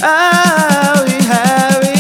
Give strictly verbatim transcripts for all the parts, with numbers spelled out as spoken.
I'll be happy.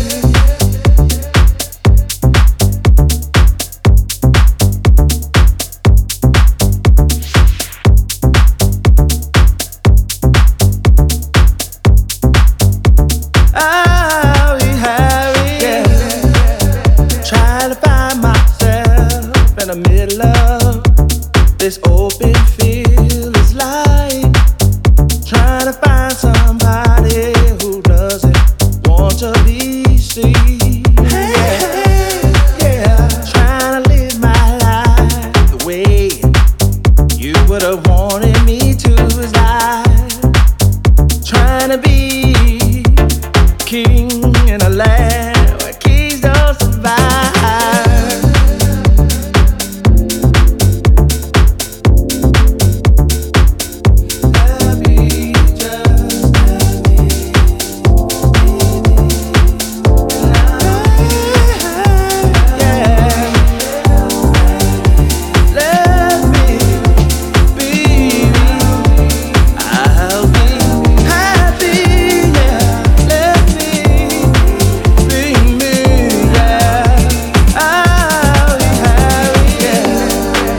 I'll be happy, yeah. Trying to find myself in the middle of this open field is light. Trying to find somebody who doesn't want to be seen. Hey, hey, yeah. Trying to live my life the way you would have wanted me to live. Trying to be king in a land where kings don't survive. Let me just let me yeah. Let me be. I'll be happy, yeah. Let me be me, yeah. I'll be happy, yeah.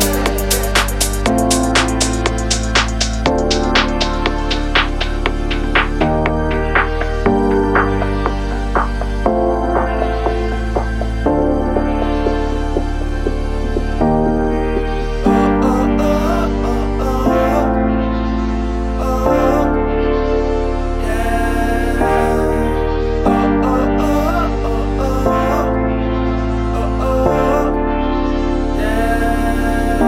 Oh, oh, oh, oh, oh, yeah. Oh, oh, oh, oh, oh, oh, yeah.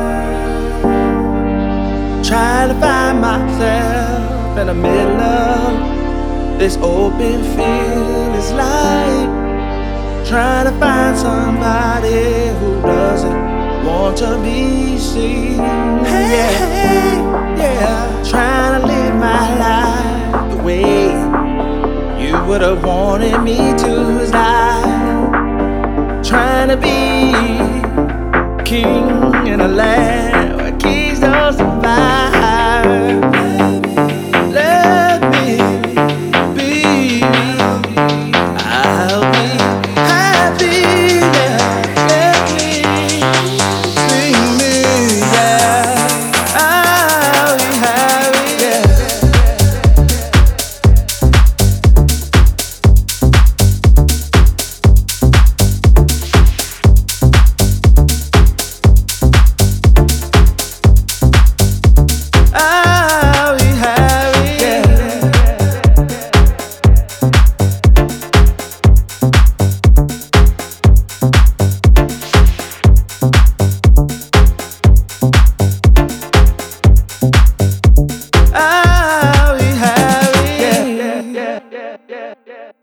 Trying to find myself in the middle of this open field is light. Trying to find somebody who doesn't want to be seen. Hey, hey, yeah. Trying to live my life the way you would have wanted me to live. Trying to be king in a land where kings don't survive. Let me be. I'll be happy, yeah. Let me be me, yeah. I'll be happy, yeah. I'll be happy, yeah. I'll be happy, yeah.